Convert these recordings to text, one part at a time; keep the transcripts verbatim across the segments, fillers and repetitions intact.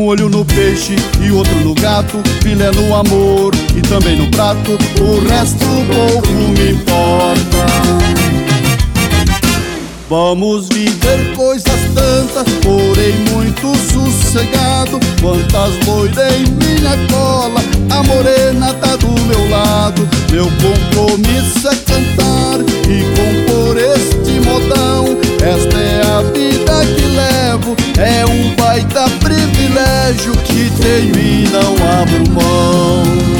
olho no peixe e outro no gato, filé no amor e também no prato, o resto pouco me importa. Vamos viver coisas tantas, porém muito sossegado. Quantas loiras em minha cola, a morena tá do meu lado. Meu compromisso é cantar e compor este modão. Esta é a vida que levo, é um baita privilégio que tenho e não abro mão.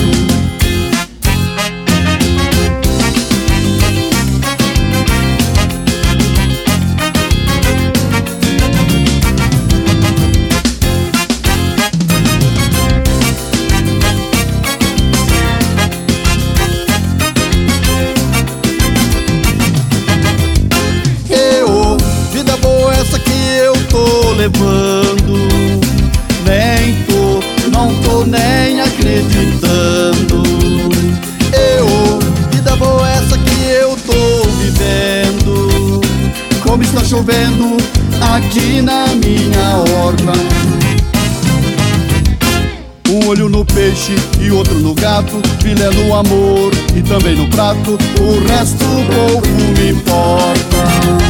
Levando, nem tô, não tô nem acreditando. Eu, vida boa essa que eu tô vivendo. Como está chovendo aqui na minha horta. Um olho no peixe e outro no gato, filé no amor e também no prato, o resto pouco me importa.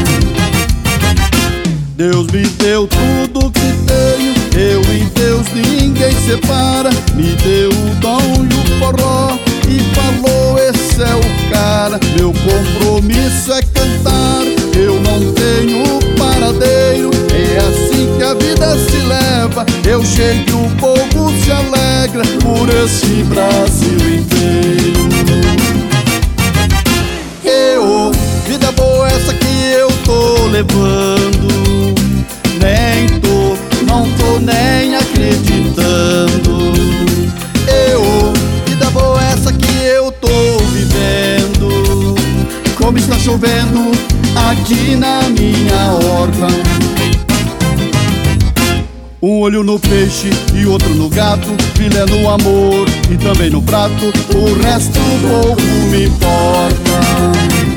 Deus me deu tudo que tenho, eu e Deus ninguém separa. Me deu o dom e o forró e falou esse é o cara. Meu compromisso é cantar, eu não tenho paradeiro. É assim que a vida se leva, eu chego e o povo se alegra por esse Brasil inteiro. Eu, vida boa essa que eu tô levando. Nem tô, não tô nem acreditando. Eu, vida boa essa que eu tô vivendo. Como está chovendo aqui na minha horta. Um olho no peixe e outro no gato, filé no amor e também no prato, o resto pouco me importa.